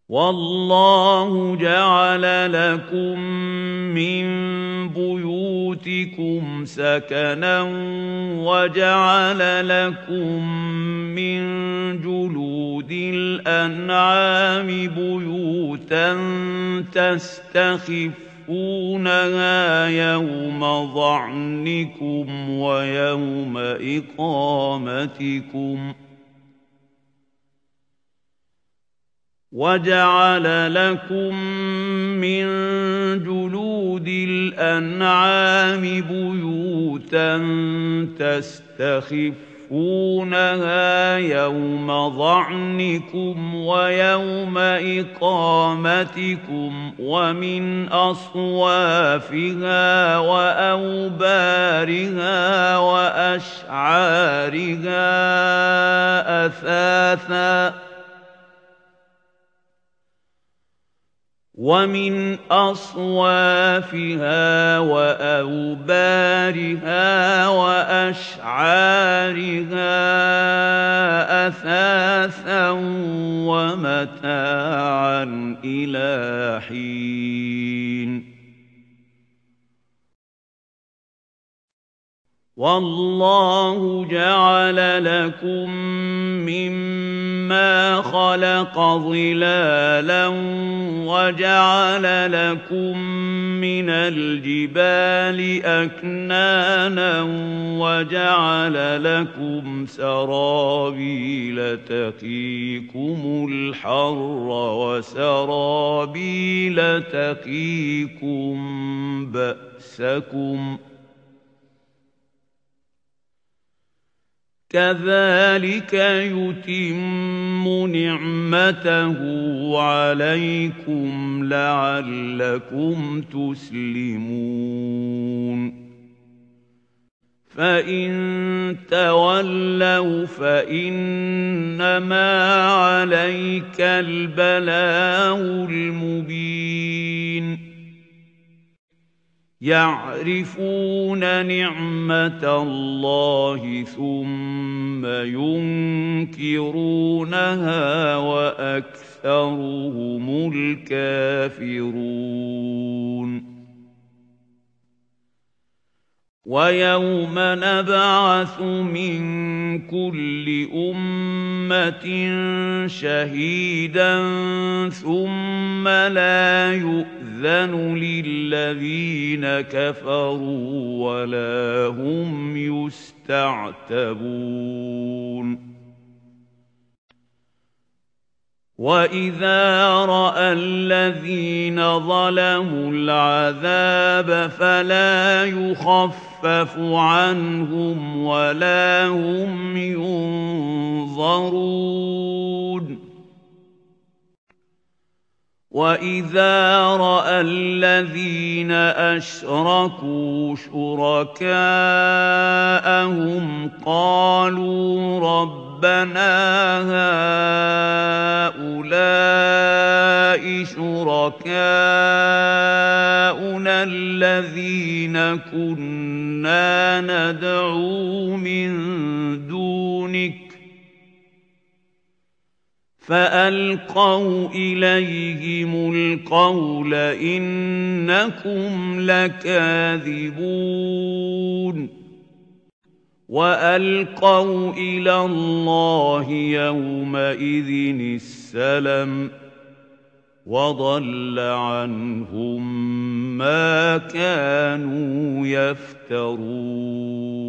وَاللَّهُ جَعَلَ لَكُم مِّن بُيُوتِكُمْ سَكَنًا وَجَعَلَ لَكُم مِّن جُلُودِ الْأَنْعَامِ بُيُوتًا تَسْتَخِفُّونَهَا يَوْمَ ظَعْنِكُمْ وَيَوْمَ إِقَامَتِكُمْ ۖ وَجَعَلَ لَكُم مِّن جُلُودِ الْأَنْعَامِ بُيُوتًا تَسْتَخِفُّونَهَا يَوْمَ ظَعْنِكُمْ وَيَوْمَ إِقَامَتِكُمْ ۖ وَمِنْ أَصْوَافِهَا وَأَوْبَارِهَا وَأَشْعَارِهَا أَثَاثًا وَمَتَاعًا إِلَىٰ حِينٍ وَاللَّهُ جَعَلَ لَكُم مِّمَّا خَلَقَ ظِلَالًا وَجَعَلَ لَكُم مِّنَ الْجِبَالِ أَكْنَانًا وَجَعَلَ لَكُمْ سَرَابِيلَ تَقِيكُمُ الْحَرَّ وَسَرَابِيلَ تَقِيكُم بَأْسَكُمْ ۚ كَذَٰلِكَ يُتِمُّ نِعْمَتَهُ عَلَيْكُمْ لَعَلَّكُمْ تُسْلِمُونَ فَإِن تَوَلَّوْا فَإِنَّمَا عَلَيْكَ الْبَلَاغُ الْمُبِينُ يَعْرِفُونَ نِعْمَةَ اللَّهِ ثُمَّ يُنكِرُونَهَا وَأَكْثَرُهُمُ الْكَافِرُونَ وَيَوْمَ نَبْعَثُ مِن كُلِّ أُمَّةٍ شَهِيدًا ثُمَّ لَا يُؤْذَنُ لِلَّذِينَ كَفَرُوا وَلَا هُمْ يُسْتَعْتَبُونَ وَإِذَا رَأَى الَّذِينَ ظَلَمُوا الْعَذَابَ فَلَا يُخَفَّفُ عَنْهُمْ وَلَا هُمْ يُنظَرُونَ وَإِذَا رَأَى الَّذِينَ أَشْرَكُوا شُرَكَاءَهُمْ قَالُوا رَبَّنَا هَٰؤُلَاءِ شُرَكَاؤُنَا الَّذِينَ كُنَّا نَدْعُو مِن دُونِكَ فَأَلْقَوْا إِلَيْهِمُ الْقَوْلَ إِنَّكُمْ لَكَاذِبُونَ وَأَلْقَوْا إِلَى اللَّهِ يَوْمَئِذٍ السَّلَمَ وَضَلَّ عَنْهُم مَّا كَانُوا يَفْتَرُونَ